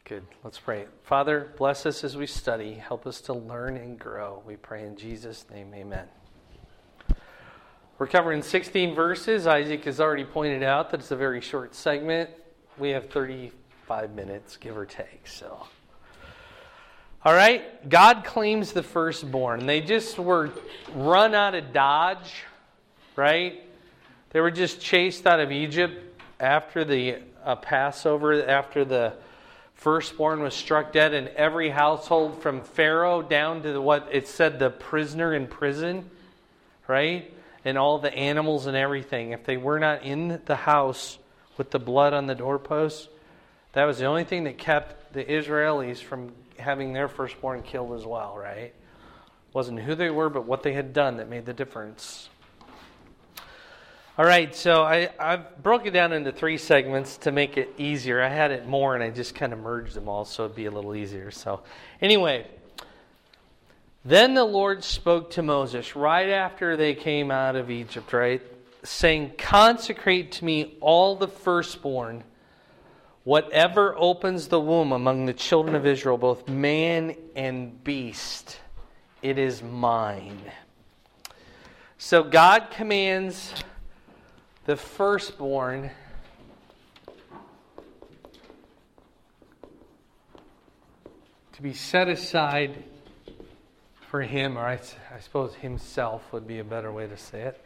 Good. Let's pray. Father, bless us as we study. Help us to learn and grow. We pray in Jesus' name, amen. We're covering 16 verses. Isaac has already pointed out that it's a very short segment. We have 35 minutes, give or take. So, all right. God claims the firstborn. They just were run out of Dodge, right? They were just chased out of Egypt after the Passover, after the firstborn was struck dead, in every household from Pharaoh down to what it said, the prisoner in prison, right? And all the animals and everything. If they were not in the house with the blood on the doorposts, that was the only thing that kept the Israelis from having their firstborn killed as well, right? It wasn't who they were, but what they had done that made the difference. All right, so I've broken it down into 3 segments to make it easier. I had it more, and I just kind of merged them all so it'd be a little easier. So anyway, then the Lord spoke to Moses right after they came out of Egypt, right? Saying, consecrate to me all the firstborn, whatever opens the womb among the children of Israel, both man and beast, it is mine. So God commands the firstborn to be set aside for him, or I suppose himself would be a better way to say it.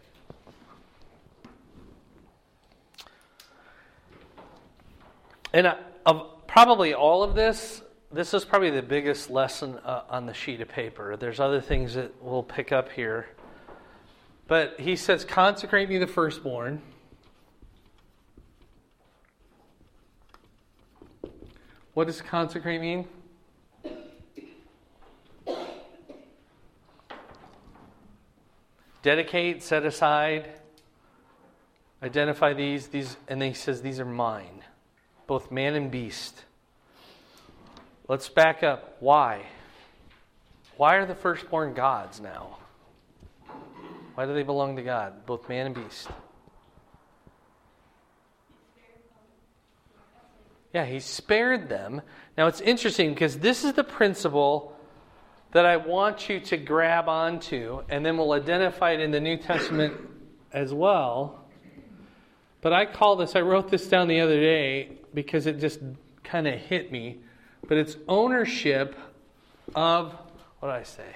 And of probably all of this is probably the biggest lesson on the sheet of paper. There's other things that we'll pick up here. But he says, consecrate me the firstborn. What does consecrate mean? Dedicate, set aside, identify these, and then he says, these are mine, both man and beast. Let's back up. Why? Why are the firstborn God's now? Why do they belong to God, both man and beast? Yeah, he spared them. Now it's interesting because this is the principle that I want you to grab onto, and then we'll identify it in the New Testament as well. But I wrote this down the other day because it just kind of hit me. But it's ownership of, what did I say?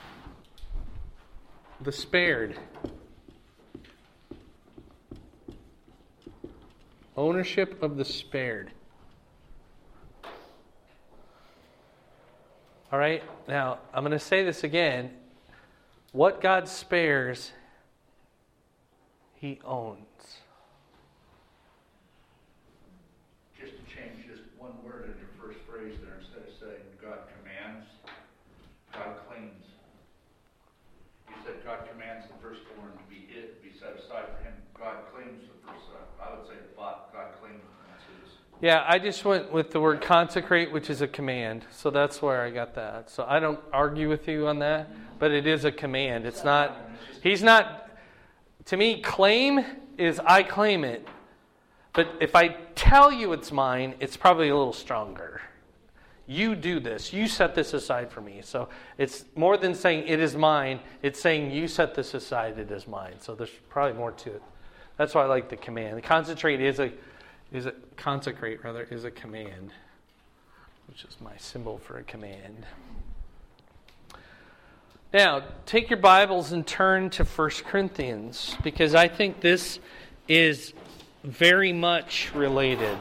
The spared. Ownership of the spared. All right, now I'm going to say this again. What God spares, He owns. Just to change just one word in your first phrase there, instead of saying God commands, God claims. You said God commands the firstborn to be set aside for Him. God claims the first. I would say God claims it. Yeah, I just went with the word consecrate, which is a command. So that's where I got that. So I don't argue with you on that, but it is a command. It's not, He's not, to me, claim is I claim it. But if I tell you it's mine, it's probably a little stronger. You do this. You set this aside for me. So it's more than saying it is mine. It's saying you set this aside, it is mine. So there's probably more to it. That's why I like the command. The consecrate is a command, which is my symbol for a command. Now, take your Bibles and turn to 1 Corinthians, because I think this is very much related.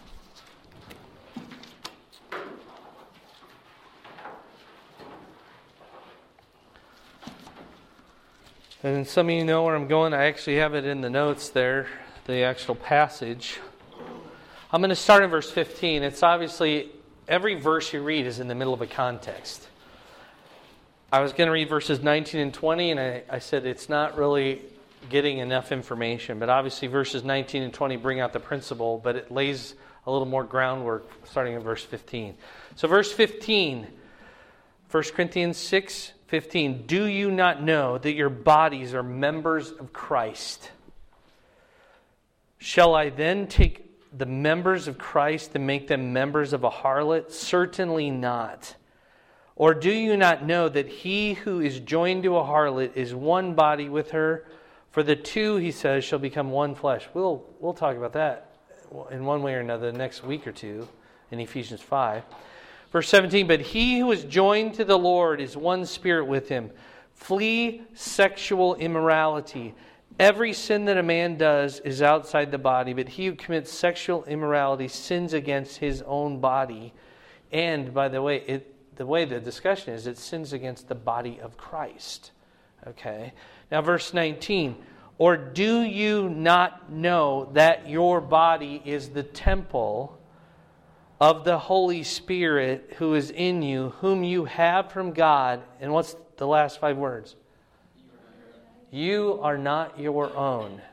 And some of you know where I'm going. I actually have it in the notes there, the actual passage. I'm going to start in verse 15. It's obviously, every verse you read is in the middle of a context. I was going to read verses 19 and 20, and I said it's not really getting enough information. But obviously verses 19 and 20 bring out the principle, but it lays a little more groundwork starting in verse 15. So verse 15, 1 Corinthians 6:15. Do you not know that your bodies are members of Christ? Shall I then take the members of Christ and make them members of a harlot? Certainly not. Or do you not know that he who is joined to a harlot is one body with her? For the two, he says, shall become one flesh. We'll talk about that in one way or another the next week or two in Ephesians 5. Verse 17, but he who is joined to the Lord is one spirit with him. Flee sexual immorality. Every sin that a man does is outside the body, but he who commits sexual immorality sins against his own body. And, by the way, the discussion is, it sins against the body of Christ. Okay? Now, verse 19. Or do you not know that your body is the temple of the Holy Spirit who is in you, whom you have from God? And what's the last 5 words? You are not your own.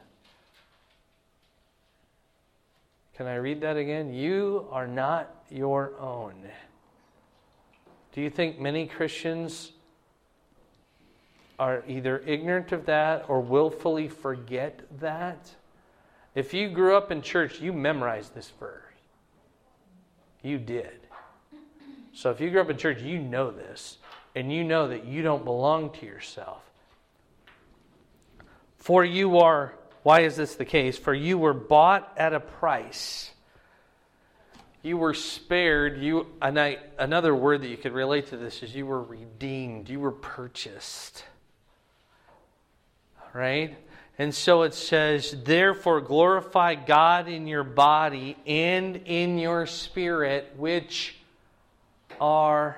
Can I read that again? You are not your own. Do you think many Christians are either ignorant of that or willfully forget that? If you grew up in church, you memorized this verse. You did. So if you grew up in church, you know this. And you know that you don't belong to yourself. For you are, why is this the case? For you were bought at a price. You were spared. Another word that you could relate to this is you were redeemed. You were purchased. Right? And so it says, therefore glorify God in your body and in your spirit, which are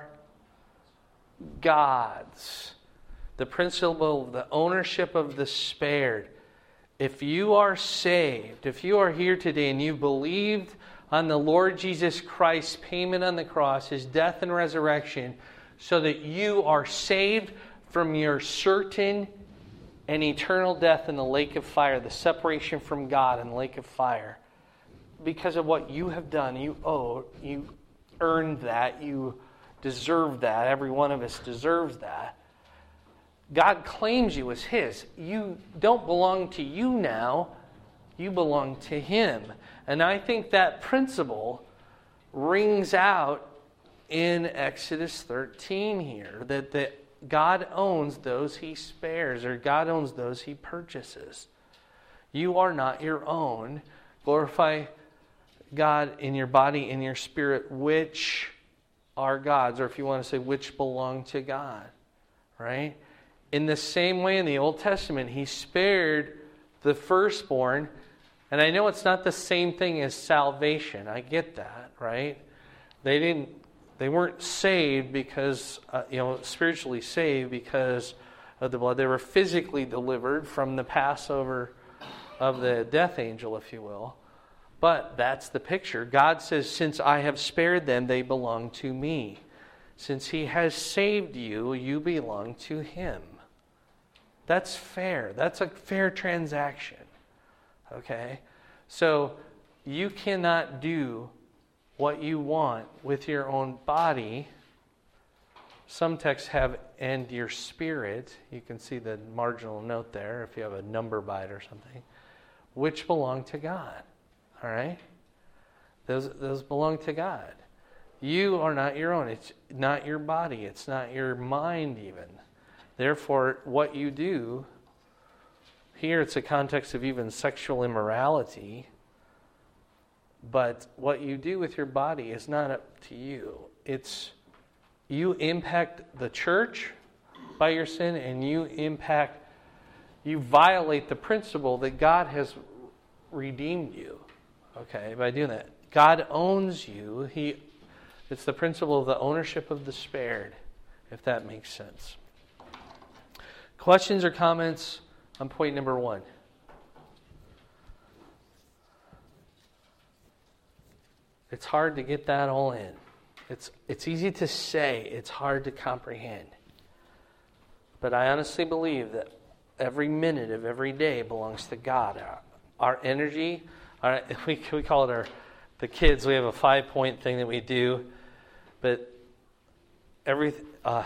God's. The principle of the ownership of the spared. If you are saved, if you are here today and you believed on the Lord Jesus Christ's payment on the cross, His death and resurrection, so that you are saved from your certain and eternal death in the lake of fire, the separation from God in the lake of fire, because of what you have done, you earned that, you deserve that, every one of us deserves that. God claims you as His. You don't belong to you now, you belong to Him. And I think that principle rings out in Exodus 13 here, that God owns those He spares, or God owns those He purchases. You are not your own. Glorify God in your body, in your spirit, which are God's, or if you want to say, which belong to God. Right? In the same way in the Old Testament, He spared the firstborn. And I know it's not the same thing as salvation. I get that, right? They weren't saved because, spiritually saved because of the blood. They were physically delivered from the Passover of the death angel, if you will. But that's the picture. God says, since I have spared them, they belong to me. Since He has saved you, you belong to Him. That's fair. That's a fair transaction. Okay? So, you cannot do what you want with your own body. Some texts have "and your spirit." You can see the marginal note there if you have a number by it or something. Which belong to God. All right? Those belong to God. You are not your own. It's not your body. It's not your mind even. Therefore, what you do, here it's a context of even sexual immorality, but what you do with your body is not up to you. It's, you impact the church by your sin, and you violate the principle that God has redeemed you, okay, by doing that. God owns you. It's the principle of the ownership of the spared, if that makes sense. Questions or comments on point number 1? It's hard to get that all in. It's easy to say, it's hard to comprehend. But I honestly believe that every minute of every day belongs to God. Our energy, we call it the kids, we have a 5-point thing that we do. But everything,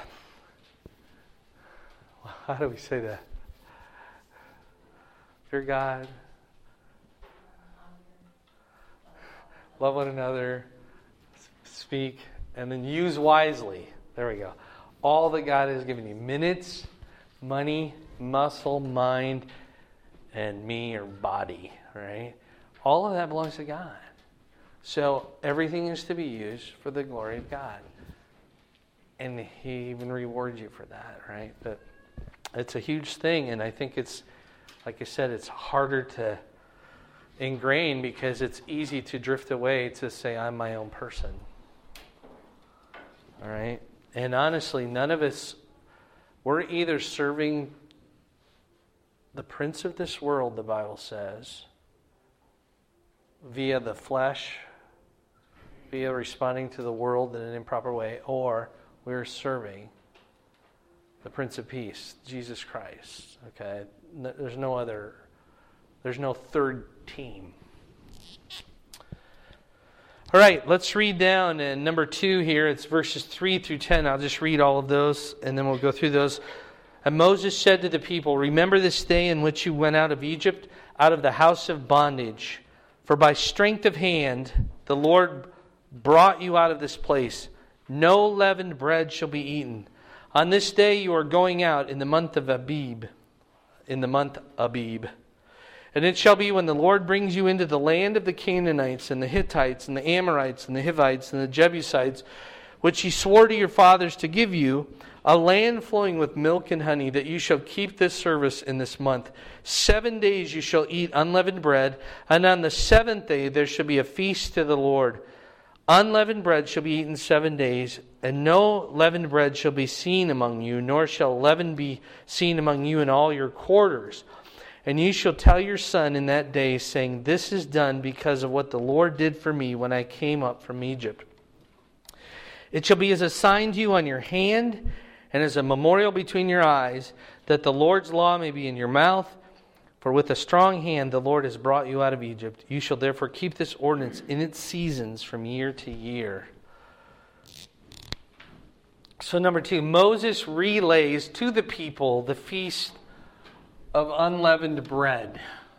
how do we say that? Fear God. love one another, speak, and then use wisely. There we go. All that God has given you. Minutes, money, muscle, mind, and me or body, right? All of that belongs to God. So everything is to be used for the glory of God. And He even rewards you for that, right? But it's a huge thing, and I think it's, like I said, it's harder to ingrain because it's easy to drift away to say, I'm my own person. All right? And honestly, none of us, we're either serving the prince of this world, the Bible says, via the flesh, via responding to the world in an improper way, or we're serving the Prince of Peace, Jesus Christ. Okay? There's no third team. All right, let's read down in number 2 here. It's verses 3 through 10. I'll just read all of those, and then we'll go through those. And Moses said to the people, remember this day in which you went out of Egypt, out of the house of bondage. For by strength of hand the Lord brought you out of this place. No leavened bread shall be eaten. On this day you are going out in the month Abib. And it shall be when the Lord brings you into the land of the Canaanites and the Hittites and the Amorites and the Hivites and the Jebusites, which He swore to your fathers to give you, a land flowing with milk and honey, that you shall keep this service in this month. 7 days you shall eat unleavened bread, and on the 7th day there shall be a feast to the Lord. Unleavened bread shall be eaten 7 days, and no leavened bread shall be seen among you, nor shall leaven be seen among you in all your quarters. And you shall tell your son in that day, saying, this is done because of what the Lord did for me when I came up from Egypt. It shall be as a sign to you on your hand, and as a memorial between your eyes, that the Lord's law may be in your mouth. For with a strong hand the Lord has brought you out of Egypt. You shall therefore keep this ordinance in its seasons from year to year. So number 2, Moses relays to the people the feast of unleavened bread.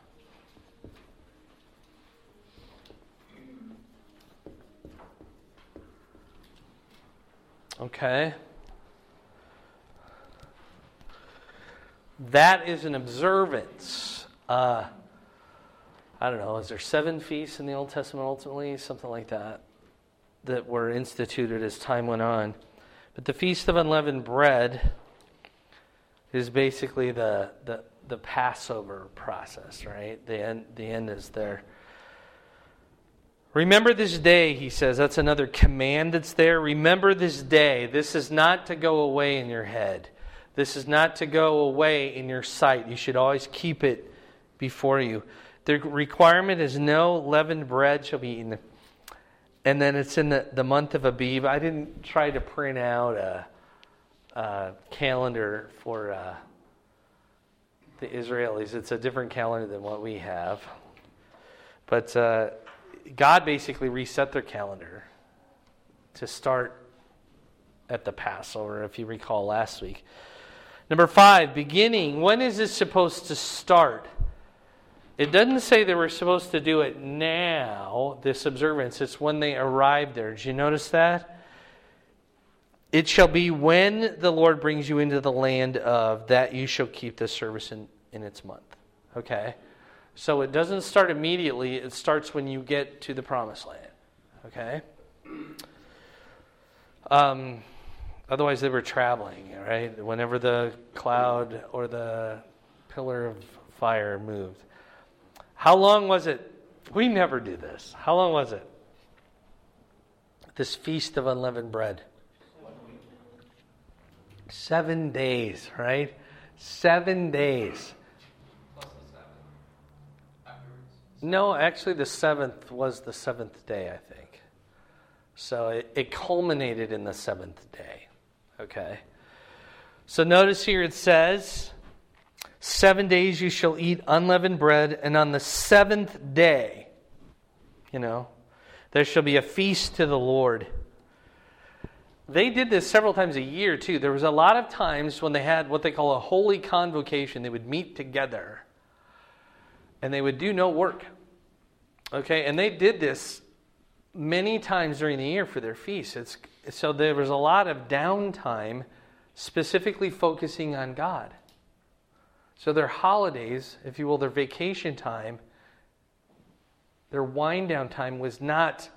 Okay. That is an observance. I don't know, is there 7 feasts in the Old Testament ultimately? Something like that were instituted as time went on. But the Feast of Unleavened Bread is basically the Passover process, right? The end is there. Remember this day, he says. That's another command that's there. Remember this day. This is not to go away in your head. This is not to go away in your sight. You should always keep it before you. The requirement is no leavened bread shall be eaten. And then it's in the month of Abib. I didn't try to print out a calendar for the Israelis. It's a different calendar than what we have. But God basically reset their calendar to start at the Passover, if you recall last week. Number 5, beginning. When is this supposed to start? It doesn't say they were supposed to do it now, this observance. It's when they arrived there. Did you notice that? It shall be when the Lord brings you into the land of that you shall keep this service in its month. Okay? So it doesn't start immediately. It starts when you get to the promised land. Okay? Otherwise they were traveling, right? Whenever the cloud or the pillar of fire moved. How long was it? We never do this. How long was it? This Feast of Unleavened Bread. 7 days, right? 7 days. Plus the 7th afterwards. No, actually the 7th was the 7th day, I think. So it culminated in the 7th day. Okay. So notice here it says, 7 days you shall eat unleavened bread, and on the 7th day, there shall be a feast to the Lord. They did this several times a year too. There was a lot of times when they had what they call a holy convocation. They would meet together and they would do no work. Okay, and they did this many times during the year for their feasts. So there was a lot of downtime specifically focusing on God. So their holidays, if you will, their vacation time, their wind down time was not,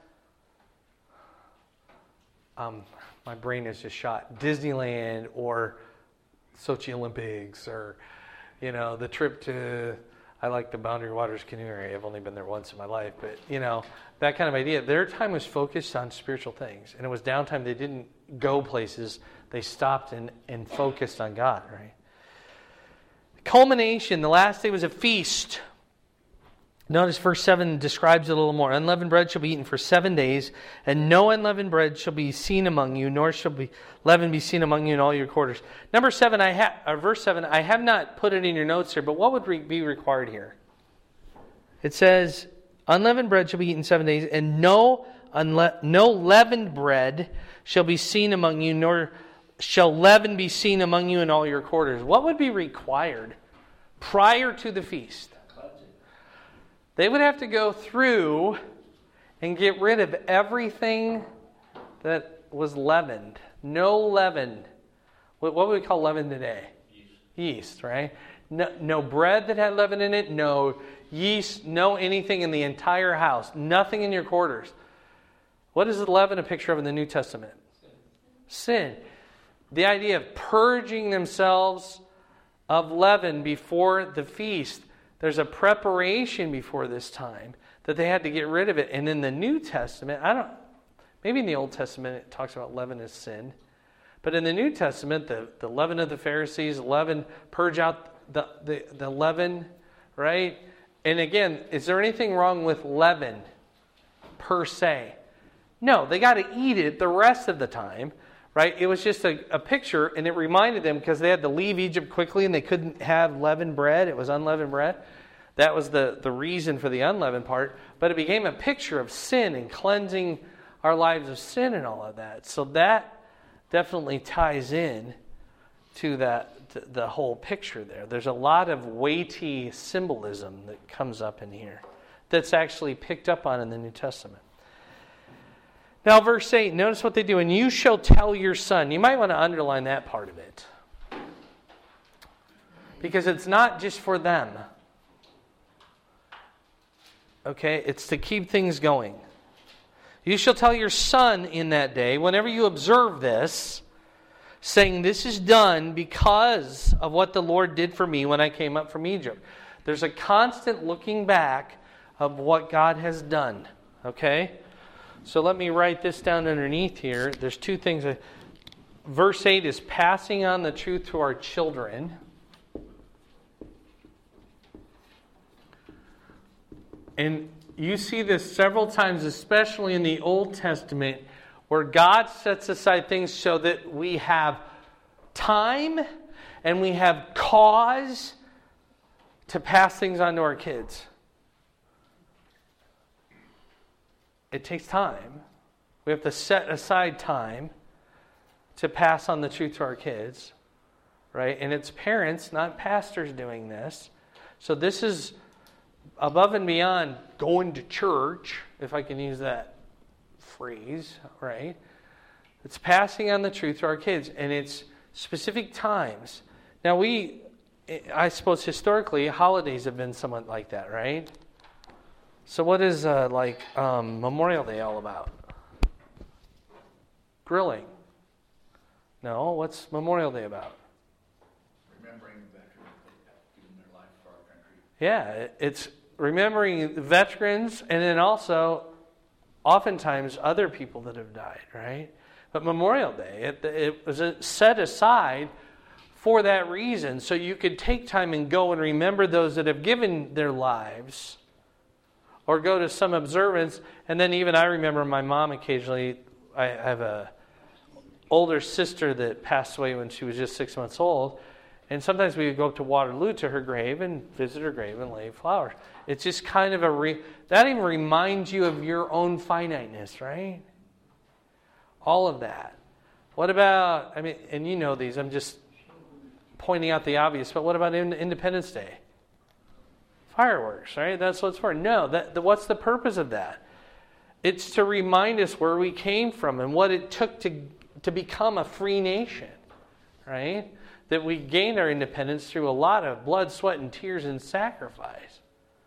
my brain is just shot, Disneyland or Sochi Olympics or, the trip to, I like the Boundary Waters canoe area. I've only been there once in my life, but, that kind of idea. Their time was focused on spiritual things, and it was downtime. They didn't go places. They stopped and focused on God, right? Culmination, the last day was a feast. Notice verse 7 describes it a little more. Unleavened bread shall be eaten for 7 days, and no unleavened bread shall be seen among you, nor shall leaven be seen among you in all your quarters. Verse 7, I have not put it in your notes here, but what would be required here? It says, unleavened bread shall be eaten 7 days, and no leavened bread shall be seen among you, nor shall leaven be seen among you in all your quarters. What would be required prior to the feast? They would have to go through and get rid of everything that was leavened. No leaven. What would we call leaven today? Yeast, right? No bread that had leaven in it. No yeast. No anything in the entire house. Nothing in your quarters. What is the leaven a picture of in the New Testament? Sin. The idea of purging themselves of leaven before the feast. There's a preparation before this time that they had to get rid of it. And in the New Testament, maybe in the Old Testament it talks about leaven as sin. But in the New Testament, the leaven of the Pharisees, purge out the leaven, right? And again, is there anything wrong with leaven per se? No, they got to eat it the rest of the time, right? It was just a picture, and it reminded them because they had to leave Egypt quickly and they couldn't have leavened bread. It was unleavened bread. That was the reason for the unleavened part. But it became a picture of sin and cleansing our lives of sin and all of that. So that definitely ties in to the whole picture there. There's a lot of weighty symbolism that comes up in here that's actually picked up on in the New Testament. Now, verse 8, notice what they do. And you shall tell your son. You might want to underline that part of it. Because it's not just for them. Okay, it's to keep things going. You shall tell your son in that day, whenever you observe this, saying, this is done because of what the Lord did for me when I came up from Egypt. There's a constant looking back of what God has done. Okay? So let me write this down underneath here. There's two things. Verse 8 is passing on the truth to our children. And you see this several times, especially in the Old Testament, where God sets aside things so that we have time and we have cause to pass things on to our kids. It takes time. We have to set aside time to pass on the truth to our kids, right? And it's parents, not pastors, doing this. So this is above and beyond going to church, if I can use that phrase, right? It's passing on the truth to our kids, and it's specific times. Now I suppose historically, holidays have been somewhat like that, right? So what is Memorial Day all about? Grilling. No, what's Memorial Day about? Remembering veterans that have given their life for our country. Yeah, it's remembering veterans, and then also oftentimes other people that have died, right? But Memorial Day, it was set aside for that reason, so you could take time and go and remember those that have given their lives, or go to some observance. And then even I remember my mom occasionally, I have a older sister that passed away when she was just 6 months old, and sometimes we would go up to Waterloo to her grave and visit her grave and lay flowers. It's just kind of that even reminds you of your own finiteness, right? All of that. What about, and you know these, I'm just pointing out the obvious, but what about Independence Day? Fireworks, right? That's what it's for. No, what's the purpose of that? It's to remind us where we came from and what it took to become a free nation, right? That we gained our independence through a lot of blood, sweat, and tears and sacrifice.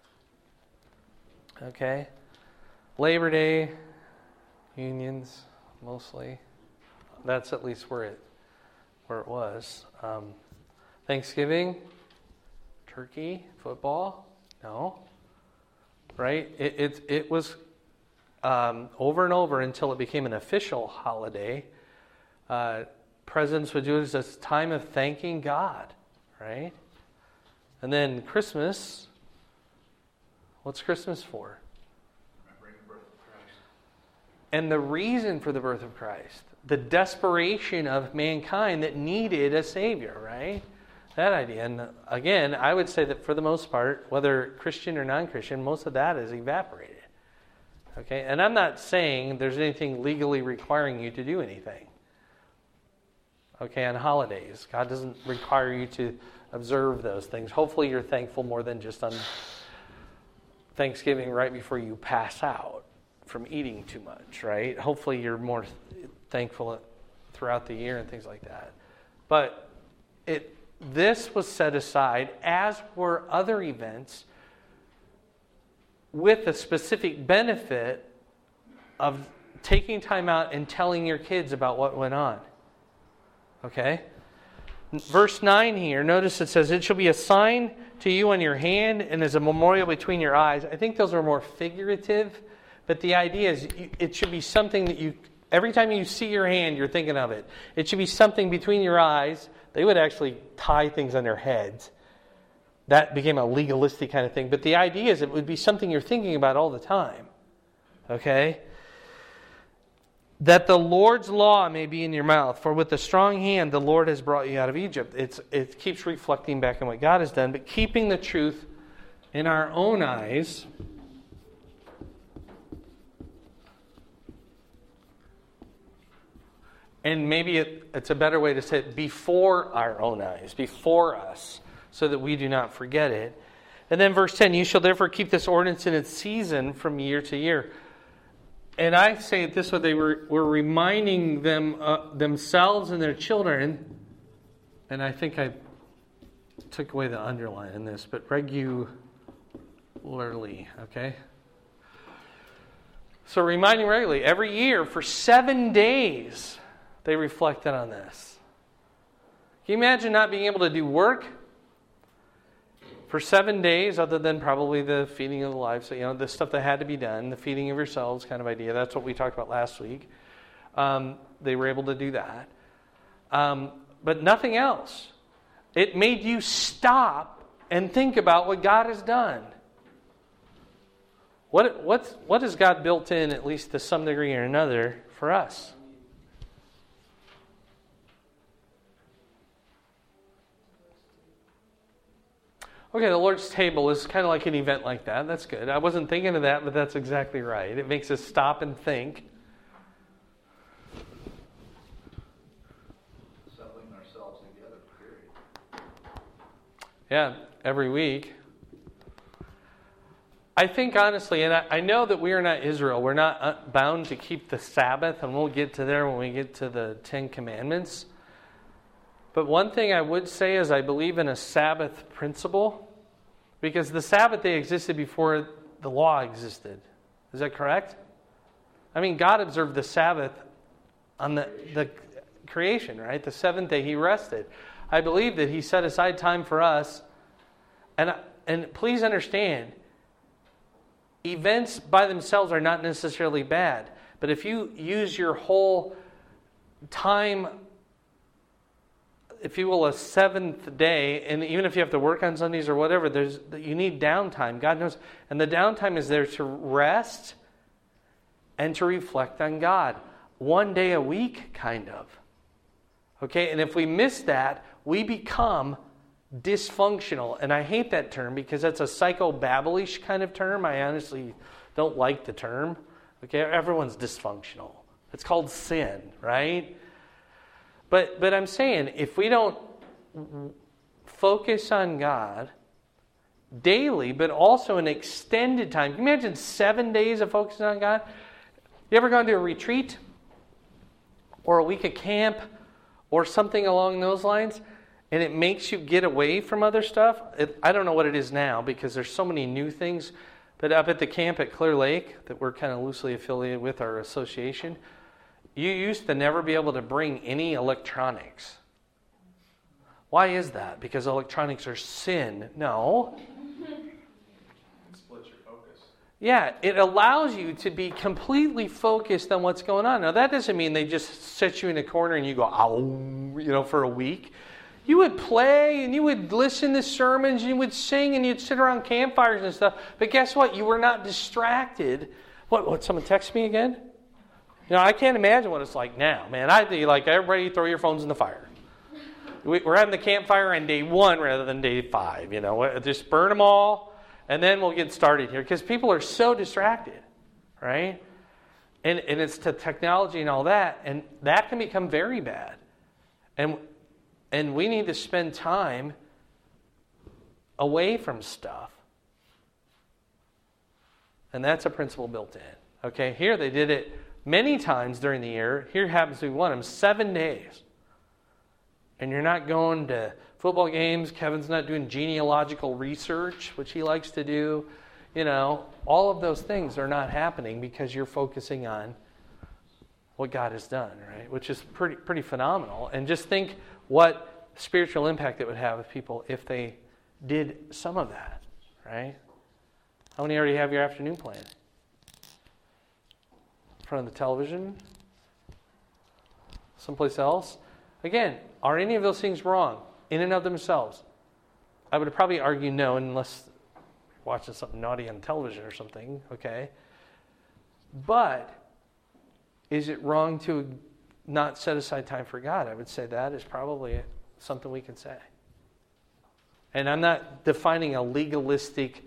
Okay? Labor Day, unions, mostly. That's at least where it was. Thanksgiving, turkey, football, no. Right? It was over and over until it became an official holiday. Presidents would do it as a time of thanking God, right? And then Christmas, what's Christmas for? Remembering the birth of Christ. And the reason for the birth of Christ, the desperation of mankind that needed a Savior, right? That idea. And again, I would say that for the most part, whether Christian or non-Christian, most of that is evaporated. Okay? And I'm not saying there's anything legally requiring you to do anything. Okay, on holidays. God doesn't require you to observe those things. Hopefully you're thankful more than just on Thanksgiving right before you pass out from eating too much, right? Hopefully you're more thankful throughout the year and things like that. But this was set aside, as were other events, with a specific benefit of taking time out and telling your kids about what went on. Okay? Verse 9 here, notice it says, "It shall be a sign to you on your hand and as a memorial between your eyes." I think those are more figurative, but the idea is it should be something that you, every time you see your hand, you're thinking of it. It should be something between your eyes. They would actually tie things on their heads. That became a legalistic kind of thing. But the idea is it would be something you're thinking about all the time. Okay? "That the Lord's law may be in your mouth. For with a strong hand the Lord has brought you out of Egypt." It keeps reflecting back on what God has done. But keeping the truth in our own eyes. And maybe it's a better way to say it, before our own eyes, before us, so that we do not forget it. And then verse 10, "You shall therefore keep this ordinance in its season from year to year." And I say it this way, they were reminding themselves and their children, and I think I took away the underline in this, but regularly, okay? So reminding regularly, every year for 7 days, they reflected on this. Can you imagine not being able to do work for 7 days, other than probably the feeding of the livestock, the stuff that had to be done, the feeding of yourselves kind of idea. That's what we talked about last week. They were able to do that. But nothing else. It made you stop and think about what God has done. What has God built in, at least to some degree or another, for us? Okay, the Lord's table is kind of like an event like that. That's good. I wasn't thinking of that, but that's exactly right. It makes us stop and think. Assembling ourselves together, period. Yeah, every week. I think honestly, and I know that we are not Israel. We're not bound to keep the Sabbath, and we'll get to there when we get to the Ten Commandments. But one thing I would say is I believe in a Sabbath principle, because the Sabbath day existed before the law existed. Is that correct? I mean, God observed the Sabbath on the creation, right? The seventh day He rested. I believe that He set aside time for us. And please understand, events by themselves are not necessarily bad. But if you use your whole time, if you will, a seventh day, and even if you have to work on Sundays or whatever, you need downtime. God knows. And the downtime is there to rest and to reflect on God. 1 day a week, kind of. Okay, and if we miss that, we become dysfunctional. And I hate that term because that's a psychobabblish kind of term. I honestly don't like the term. Okay, everyone's dysfunctional. It's called sin, right? But I'm saying, if we don't focus on God daily, but also an extended time. Can you imagine 7 days of focusing on God? You ever gone to a retreat or a week of camp or something along those lines, and it makes you get away from other stuff? I don't know what it is now because there's so many new things, but up at the camp at Clear Lake that we're kind of loosely affiliated with our association, you used to never be able to bring any electronics. Why is that? Because electronics are sin? No. Yeah, it allows you to be completely focused on what's going on. Now, that doesn't mean they just set you in a corner and you go, ow, for a week. You would play and you would listen to sermons and you would sing and you'd sit around campfires and stuff. But guess what? You were not distracted. What, someone text me again? I can't imagine what it's like now, man. I'd be like, everybody throw your phones in the fire. We're having the campfire on day 1 rather than day 5. Just burn them all. And then we'll get started here because people are so distracted, right? And it's to technology and all that, and that can become very bad. And we need to spend time away from stuff. And that's a principle built in. Okay, here they did it many times during the year. Here happens to be one of them, 7 days. And you're not going to football games. Kevin's not doing genealogical research, which he likes to do. All of those things are not happening because you're focusing on what God has done, right? Which is pretty phenomenal. And just think what spiritual impact it would have with people if they did some of that, right? How many already have your afternoon plan? In front of the television? Someplace else? Again, are any of those things wrong in and of themselves? I would probably argue no, unless you're watching something naughty on television or something, okay? But is it wrong to not set aside time for God? I would say that is probably something we can say. And I'm not defining a legalistic,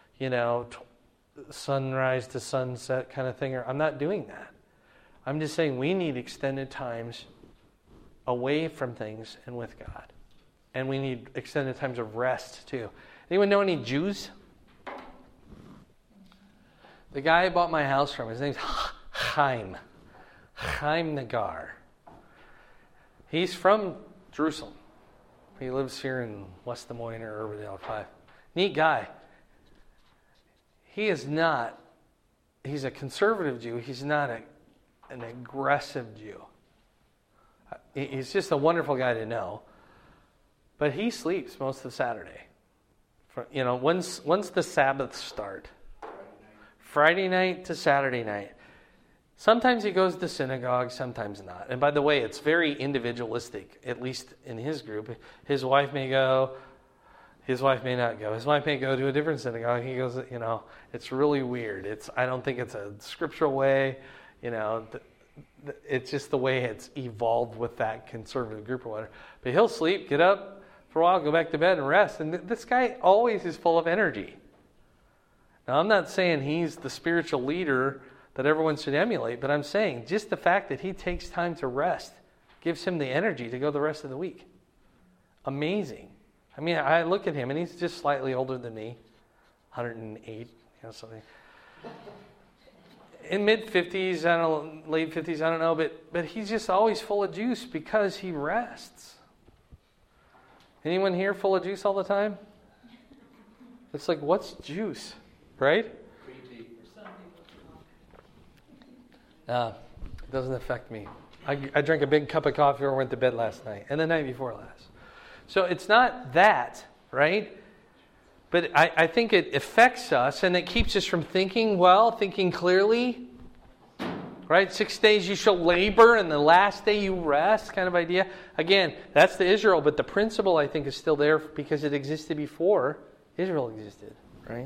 sunrise to sunset kind of thing. I'm not doing that. I'm just saying we need extended times away from things and with God. And we need extended times of rest too. Anyone know any Jews? The guy I bought my house from, his name's Chaim Nagar. He's from Jerusalem. He lives here in West Des Moines or Urbandale 5. Neat guy. He's a conservative Jew. He's not an aggressive Jew. He's just a wonderful guy to know. But he sleeps most of Saturday. When's the Sabbath start? Friday night to Saturday night. Sometimes he goes to synagogue, sometimes not. And by the way, it's very individualistic, at least in his group. His wife may go, his wife may not go. His wife may go to a different synagogue. He goes, it's really weird. I don't think it's a scriptural way, it's just the way it's evolved with that conservative group or whatever. But he'll sleep, get up for a while, go back to bed and rest. And this guy always is full of energy. Now, I'm not saying he's the spiritual leader that everyone should emulate, but I'm saying just the fact that he takes time to rest gives him the energy to go the rest of the week. Amazing. I mean, I look at him, and he's just slightly older than me, 108, something. In mid-50s, late 50s, I don't know, but he's just always full of juice because he rests. Anyone here full of juice all the time? It's like, what's juice, right? It doesn't affect me. I drank a big cup of coffee or went to bed last night, and the night before last. So it's not that, right? But I think it affects us, and it keeps us from thinking well, thinking clearly. Right? 6 days you shall labor, and the last day you rest, kind of idea. Again, that's the Israel, but the principle, I think, is still there because it existed before Israel existed. Right?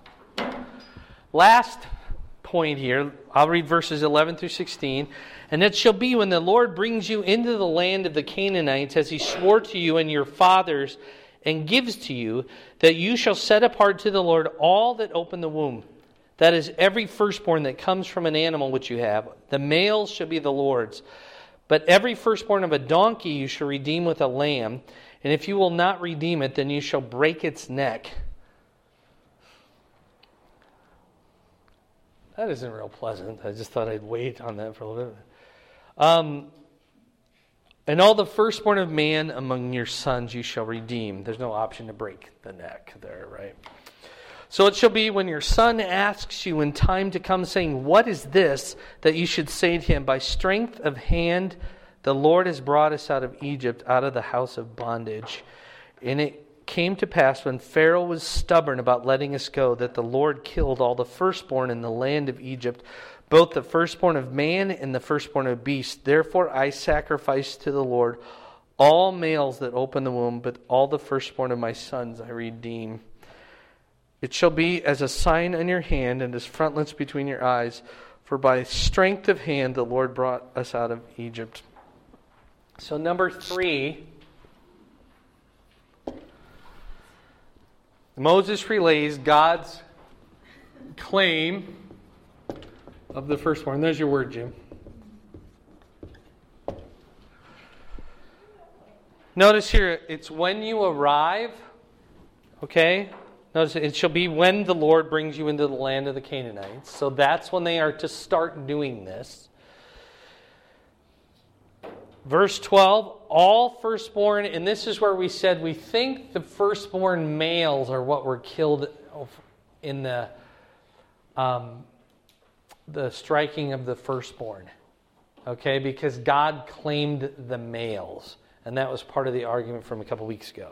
Last point here, I'll read verses 11 through 16. And it shall be when the Lord brings you into the land of the Canaanites, as he swore to you and your fathers, and gives to you, that you shall set apart to the Lord all that open the womb. That is, every firstborn that comes from an animal which you have. The males shall be the Lord's. But every firstborn of a donkey you shall redeem with a lamb. And if you will not redeem it, then you shall break its neck. That isn't real pleasant. I just thought I'd wait on that for a little bit. And all the firstborn of man among your sons you shall redeem. There's no option to break the neck there, right? So it shall be when your son asks you in time to come, saying, what is this? That you should say to him, by strength of hand the Lord has brought us out of Egypt, out of the house of bondage. And it came to pass when Pharaoh was stubborn about letting us go, that the Lord killed all the firstborn in the land of Egypt, both the firstborn of man and the firstborn of beast. Therefore I sacrifice to the Lord all males that open the womb, but all the firstborn of my sons I redeem. It shall be as a sign on your hand and as frontlets between your eyes, for by strength of hand the Lord brought us out of Egypt. So number 3, Moses relays God's claim of the firstborn. There's your word, Jim. Notice here, it's when you arrive, okay? Notice it shall be when the Lord brings you into the land of the Canaanites. So that's when they are to start doing this. Verse 12, all firstborn, and this is where we said we think the firstborn males are what were killed in the striking of the firstborn. Okay, because God claimed the males. And that was part of the argument from a couple weeks ago.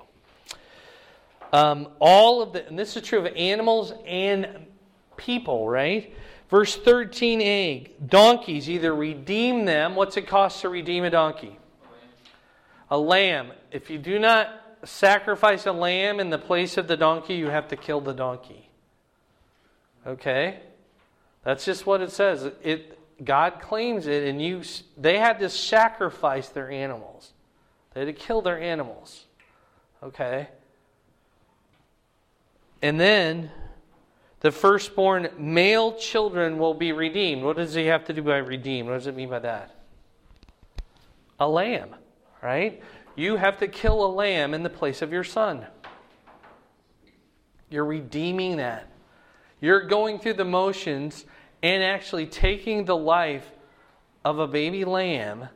And this is true of animals and people, right? Verse 13a, donkeys, either redeem them. What's it cost to redeem a donkey? A lamb. If you do not sacrifice a lamb in the place of the donkey, you have to kill the donkey. Okay? That's just what it says. God claims it, and they had to sacrifice their animals. They had to kill their animals. Okay? And then the firstborn male children will be redeemed. What does he have to do by redeem? What does it mean by that? A lamb, right? You have to kill a lamb in the place of your son. You're redeeming that. You're going through the motions and actually taking the life of a baby lamb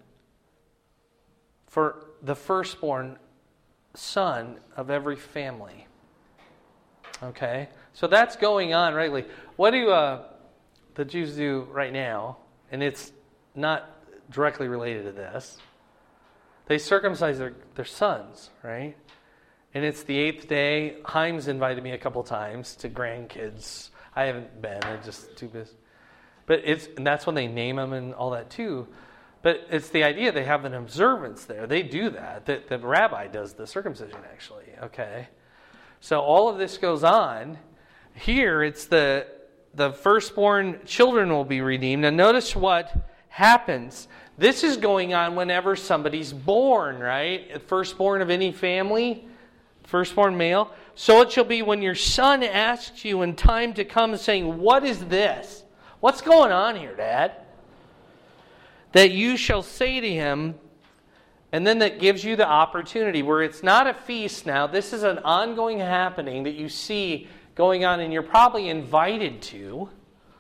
for the firstborn son of every family. Okay? So that's going on rightly. What do the Jews do right now? And it's not directly related to this. They circumcise their sons, right? And it's the 8th day. Haim's invited me a couple times to grandkids. I haven't been. I'm just too busy. And that's when they name them and all that too. But it's the idea they have an observance there. They do that. The rabbi does the circumcision, actually. Okay? So all of this goes on. Here, it's the firstborn children will be redeemed. Now notice what happens. This is going on whenever somebody's born, right? Firstborn of any family, firstborn male. So it shall be when your son asks you in time to come, saying, what is this? What's going on here, Dad? That you shall say to him, and then that gives you the opportunity where it's not a feast now. This is an ongoing happening that you see going on, and you're probably invited to.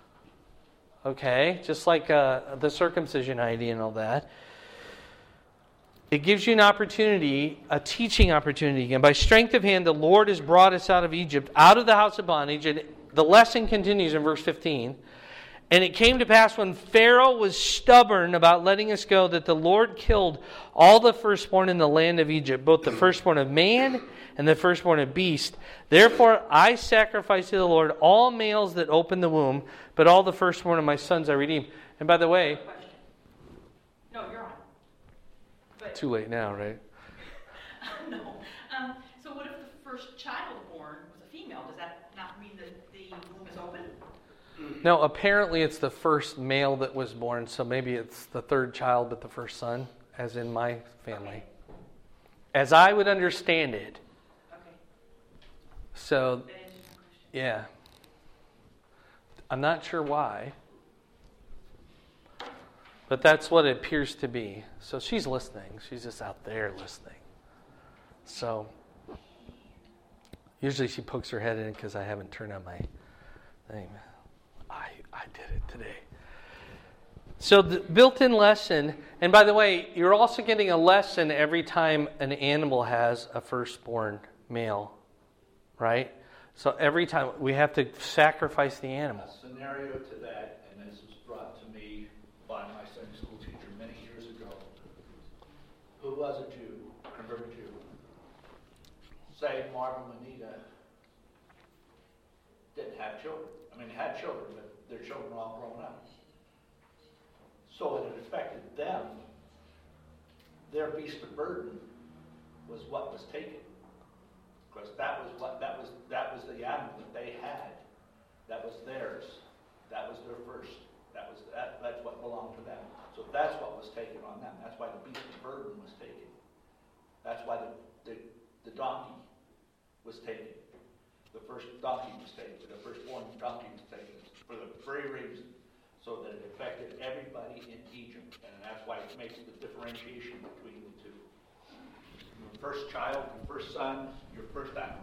Okay? Just like the circumcision idea and all that. It gives you an opportunity, a teaching opportunity again. By strength of hand, the Lord has brought us out of Egypt, out of the house of bondage. And the lesson continues in verse 15. And it came to pass when Pharaoh was stubborn about letting us go, that the Lord killed all the firstborn in the land of Egypt, both the firstborn of man and the firstborn of beast. Therefore I sacrifice to the Lord all males that open the womb, but all the firstborn of my sons I redeem. And by the way... No, you're on. But, too late now, right? no. So what if the first child born was a female? Does that not mean that the womb is open? No, apparently it's the first male that was born, so maybe it's the third child but the first son, as in my family. Okay. As I would understand it. Okay. So, That answers my question. yeah. I'm not sure why. But that's what it appears to be. So she's listening. She's just out there listening. So, usually she pokes her head in because I haven't turned on my thing. I did it today. So the built-in lesson, and by the way, you're also getting a lesson every time an animal has a firstborn male, right? So every time we have to sacrifice the animal. A scenario to that, and this was brought to me by my Sunday school teacher many years ago, who was a Jew, converted Jew. Say Marvin and Anita didn't have children. I mean, they had children, but their children were all grown up. So it had affected them. Their beast of burden was what was taken, because that was the animal that they had. That was theirs. That was their first. That's what belonged to them. So that's what was taken on them. That's why the beast of burden was taken. That's why the donkey was taken. The first donkey was taken. The firstborn donkey was taken for the very reason, so that it affected everybody in Egypt, and that's why it makes the differentiation between the two. Your first child, your first son, your first animal.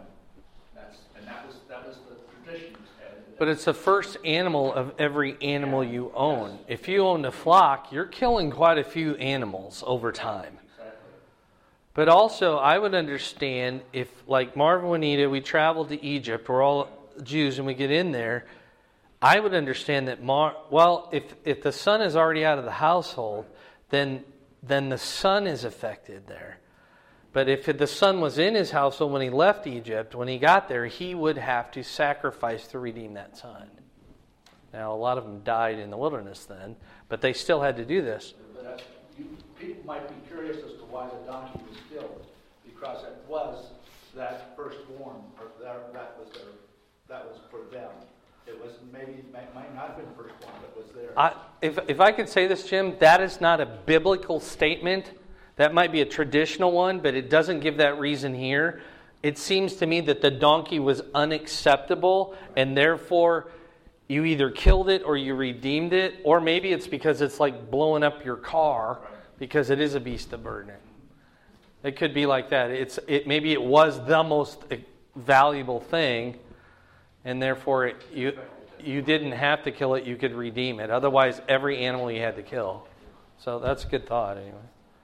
That was the tradition. But it's the first animal of every animal you own. If you own a flock, you're killing quite a few animals over time. Exactly. But also, I would understand if, like Marvin and Anita, we traveled to Egypt, we're all Jews, and we get in there, I would understand that, if the son is already out of the household, then the son is affected there. But if the son was in his household when he left Egypt, when he got there, he would have to sacrifice to redeem that son. Now, a lot of them died in the wilderness then, but they still had to do this. But people might be curious as to why the donkey was killed, because it was that firstborn, or that was for them. It was might not have been firstborn, but was there. If I could say this, Jim, that is not a biblical statement. That might be a traditional one, but it doesn't give that reason here. It seems to me that the donkey was unacceptable, and therefore you either killed it or you redeemed it, or maybe it's because it's like blowing up your car because it is a beast of burden. It could be like that. Maybe it was the most valuable thing, and therefore you didn't have to kill it, you could redeem it. Otherwise, every animal you had to kill. So that's a good thought anyway.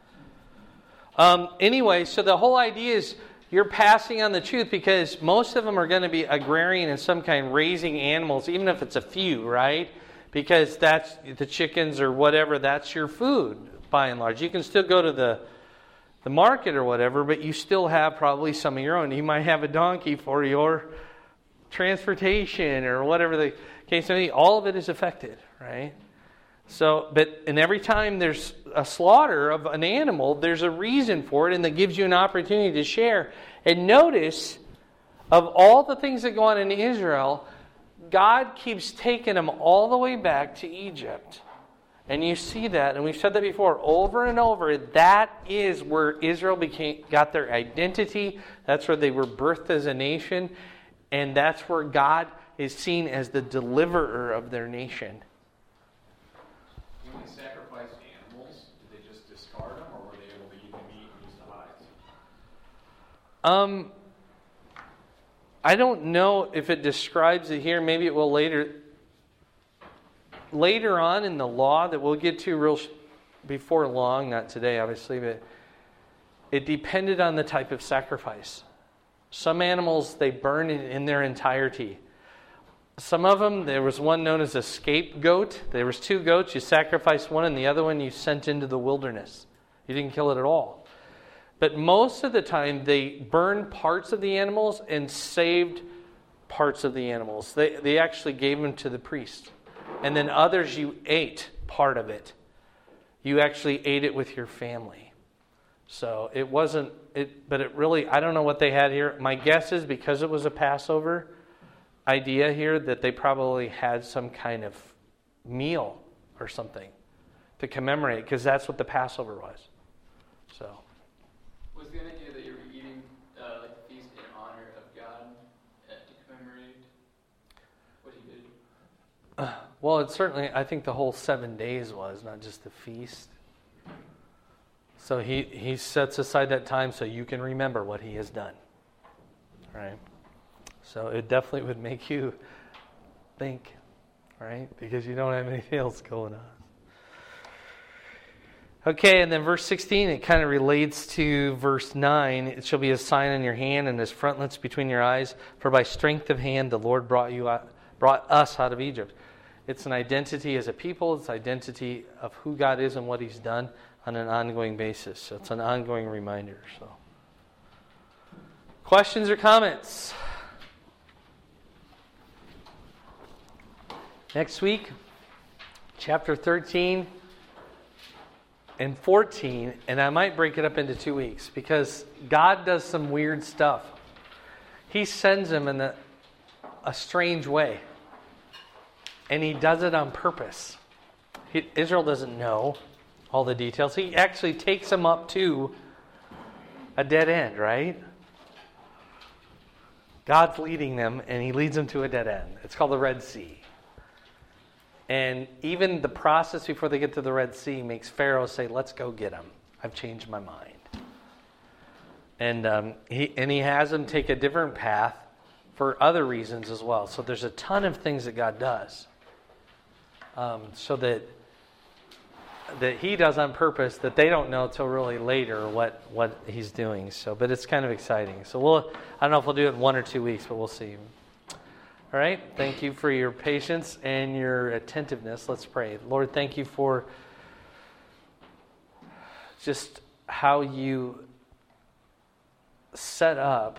Anyway, so the whole idea is you're passing on the truth, because most of them are going to be agrarian in some kind, raising animals, even if it's a few, right? Because that's the chickens or whatever, that's your food by and large. You can still go to the market or whatever, but you still have probably some of your own. You might have a donkey for your transportation or whatever the case may be. All of it is affected, right? So, and every time there's a slaughter of an animal, there's a reason for it, and that gives you an opportunity to share. And notice, of all the things that go on in Israel, God keeps taking them all the way back to Egypt. And you see that, and we've said that before, over and over. That is where Israel got their identity. That's where they were birthed as a nation. And that's where God is seen as the deliverer of their nation. When they sacrificed animals, did they just discard them, or were they able to eat the meat and use the hides? I don't know if it describes it here. Maybe it will later. Later on in the law that we'll get to before long, not today obviously, but it depended on the type of sacrifice. Some animals, they burned in their entirety. Some of them, there was one known as a scapegoat. There was two goats. You sacrificed one, and the other one you sent into the wilderness. You didn't kill it at all. But most of the time, they burned parts of the animals and saved parts of the animals. They actually gave them to the priest. And then others, you ate part of it. You actually ate it with your family. So it wasn't, but it really, I don't know what they had here. My guess is because it was a Passover idea here that they probably had some kind of meal or something to commemorate, because that's what the Passover was. So Was the idea that you were eating like a feast in honor of God to commemorate what He did? well, it's certainly, I think the whole 7 days was, not just the feast. So he sets aside that time so you can remember what He has done. Right? So it definitely would make you think. right? Because you don't have anything else going on. Okay, and then verse 16, it kind of relates to verse 9. It shall be a sign on your hand and as frontlets between your eyes, for by strength of hand the Lord brought us out of Egypt. It's an identity as a people. It's identity of who God is and what He's done on an ongoing basis. So it's an ongoing reminder. So, questions or comments? Next week, chapter 13 and 14, and I might break it up into 2 weeks because God does some weird stuff. He sends them in a strange way, and He does it on purpose. Israel doesn't know all the details. He actually takes them up to a dead end, right? God's leading them, and He leads them to a dead end. It's called the Red Sea. And even the process before they get to the Red Sea makes Pharaoh say, let's go get them. I've changed my mind. And he has them take a different path for other reasons as well. So there's a ton of things that God does. So that He does on purpose that they don't know till really later what He's doing. So, but it's kind of exciting. So I don't know if we'll do it in 1 or 2 weeks, but we'll see. All right, thank you for your patience and your attentiveness. Let's pray. Lord, thank you for just how you set up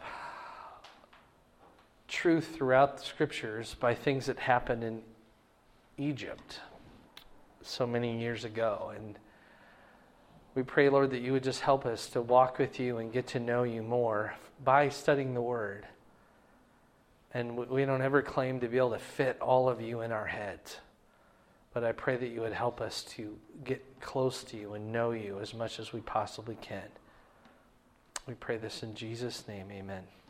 truth throughout the Scriptures by things that happened in Egypt so many years ago. And we pray, Lord, that you would just help us to walk with you and get to know you more by studying the Word. And we don't ever claim to be able to fit all of you in our heads. But I pray that you would help us to get close to you and know you as much as we possibly can. We pray this in Jesus' name, amen.